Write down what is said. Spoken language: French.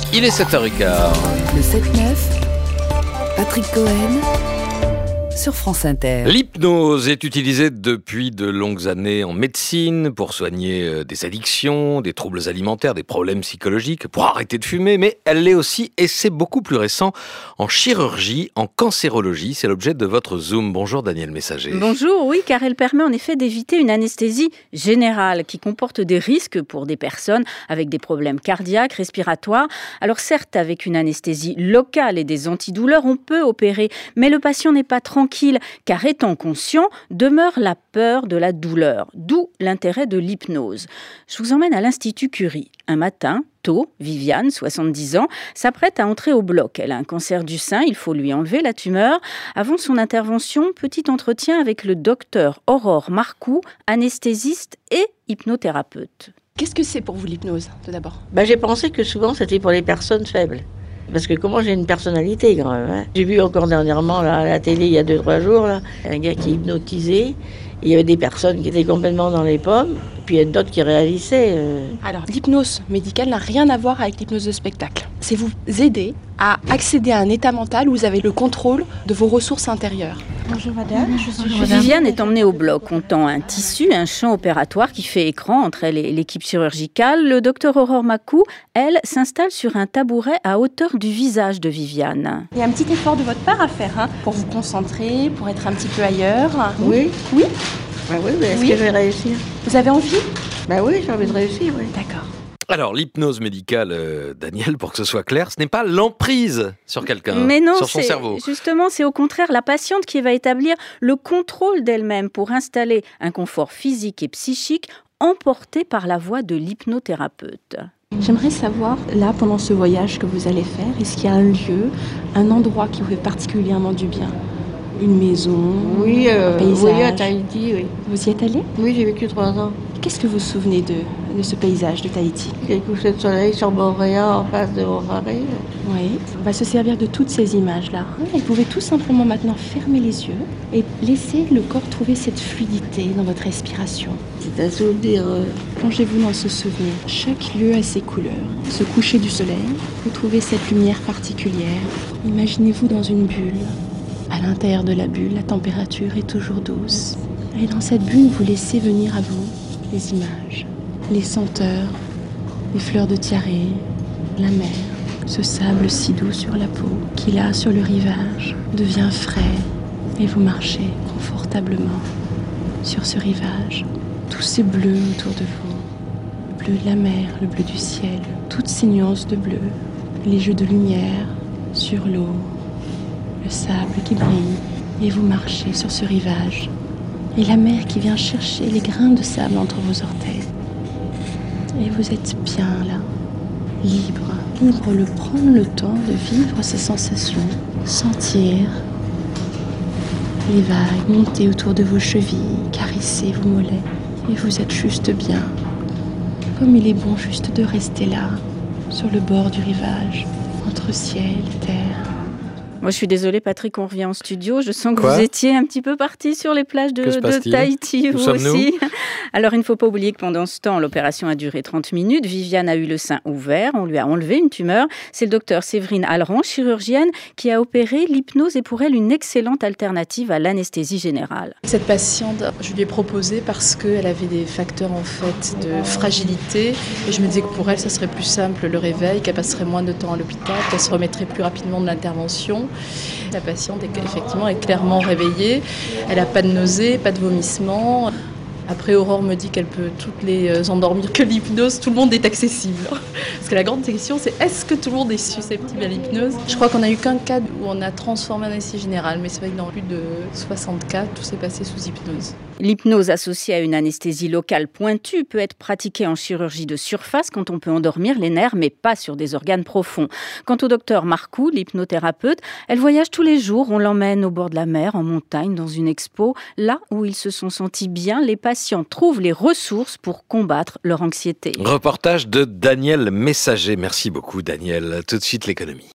Il est 7h15. Le 7-9, Patrick Cohen sur France Inter. L'hypnose est utilisée depuis de longues années en médecine pour soigner des addictions, des troubles alimentaires, des problèmes psychologiques, pour arrêter de fumer, mais elle l'est aussi, et c'est beaucoup plus récent, en chirurgie, en cancérologie. C'est l'objet de votre Zoom. Bonjour Daniel Messager. Bonjour, oui, car elle permet en effet d'éviter une anesthésie générale qui comporte des risques pour des personnes avec des problèmes cardiaques, respiratoires. Alors certes, avec une anesthésie locale et des antidouleurs, on peut opérer, mais le patient n'est pas tranquille, car étant conscient, demeure la peur de la douleur, d'où l'intérêt de l'hypnose. Je vous emmène à l'Institut Curie. Un matin, tôt, Viviane, 70 ans, s'apprête à entrer au bloc. Elle a un cancer du sein, il faut lui enlever la tumeur. Avant son intervention, petit entretien avec le docteur Aurore Marcoux, anesthésiste et hypnothérapeute. Qu'est-ce que c'est pour vous l'hypnose, tout d'abord ? J'ai pensé que souvent c'était pour les personnes faibles. Parce que comment j'ai une personnalité quand même. Hein. J'ai vu encore dernièrement là, à la télé il y a 2-3 jours là, un gars qui hypnotisait. Il y avait des personnes qui étaient complètement dans les pommes, et puis il y a d'autres qui réalissaient. Alors, l'hypnose médicale n'a rien à voir avec l'hypnose de spectacle. C'est vous aider à accéder à un état mental où vous avez le contrôle de vos ressources intérieures. Bonjour madame, je suis Viviane est emmenée au bloc. On tend un tissu, un champ opératoire qui fait écran entre elle et l'équipe chirurgicale. Le docteur Aurore Marcoux, elle, s'installe sur un tabouret à hauteur du visage de Viviane. Il y a un petit effort de votre part à faire, pour vous concentrer, pour être un petit peu ailleurs. Oui. Oui. Oui, mais est-ce Oui. que je vais réussir ? Vous avez envie ? Oui, j'ai envie de réussir, oui. D'accord. Alors, l'hypnose médicale, Daniel, pour que ce soit clair, ce n'est pas l'emprise sur quelqu'un, Mais non, sur son cerveau. Justement, c'est au contraire la patiente qui va établir le contrôle d'elle-même pour installer un confort physique et psychique emporté par la voix de l'hypnothérapeute. J'aimerais savoir, là, pendant ce voyage que vous allez faire, est-ce qu'il y a un lieu, un endroit qui vous fait particulièrement du bien ? Une maison, Oui, un paysage. oui, à Tahiti, oui. Vous y êtes allé ? Oui, j'ai vécu 3 ans. Qu'est-ce que vous vous souvenez de ce paysage de Tahiti ? J'ai couché de soleil sur Moorea en face de Harare. Oui, on va se servir de toutes ces images-là. Vous pouvez tout simplement maintenant fermer les yeux et laisser le corps trouver cette fluidité dans votre respiration. C'est un souvenir. Plongez-vous dans ce souvenir. Chaque lieu a ses couleurs. Ce coucher du soleil, vous trouvez cette lumière particulière. Imaginez-vous dans une bulle. À l'intérieur de la bulle, la température est toujours douce. Et dans cette bulle, vous laissez venir à vous les images, les senteurs, les fleurs de tiaré, la mer, ce sable si doux sur la peau qui là, sur le rivage, devient frais. Et vous marchez confortablement sur ce rivage. Tous ces bleus autour de vous, le bleu de la mer, le bleu du ciel, toutes ces nuances de bleu, les jeux de lumière sur l'eau, le sable qui brille, et vous marchez sur ce rivage. Et la mer qui vient chercher les grains de sable entre vos orteils. Et vous êtes bien là, libre de prendre le temps de vivre ces sensations, sentir les vagues monter autour de vos chevilles, caresser vos mollets. Et vous êtes juste bien, comme il est bon juste de rester là, sur le bord du rivage, entre ciel et terre. Moi, je suis désolée, Patrick, on revient en studio. Je sens que Quoi ? vous étiez un petit peu parti sur les plages de Tahiti, Où vous sommes-nous ? aussi. Alors, il ne faut pas oublier que pendant ce temps, l'opération a duré 30 minutes. Viviane a eu le sein ouvert. On lui a enlevé une tumeur. C'est le docteur Séverine Alran, chirurgienne, qui a opéré. L'hypnose est pour elle une excellente alternative à l'anesthésie générale. Cette patiente, je lui ai proposé parce qu'elle avait des facteurs en fait de fragilité. Et je me disais que pour elle, ça serait plus simple le réveil, qu'elle passerait moins de temps à l'hôpital, qu'elle se remettrait plus rapidement de l'intervention. La patiente effectivement est clairement réveillée, elle n'a pas de nausées, pas de vomissements. Après, Aurore me dit qu'elle peut toutes les endormir, que l'hypnose, tout le monde est accessible. Parce que la grande question, c'est est-ce que tout le monde est susceptible à l'hypnose ? Je crois qu'on n'a eu qu'un cas où on a transformé en anesthésie générale, mais c'est vrai que dans plus de 60 cas, tout s'est passé sous hypnose. L'hypnose associée à une anesthésie locale pointue peut être pratiquée en chirurgie de surface quand on peut endormir les nerfs, mais pas sur des organes profonds. Quant au docteur Marcoux, l'hypnothérapeute, elle voyage tous les jours. On l'emmène au bord de la mer, en montagne, dans une expo. Là où ils se sont sentis bien, les patients trouvent les ressources pour combattre leur anxiété. Reportage de Daniel Messager. Merci beaucoup, Daniel. Tout de suite, l'économie.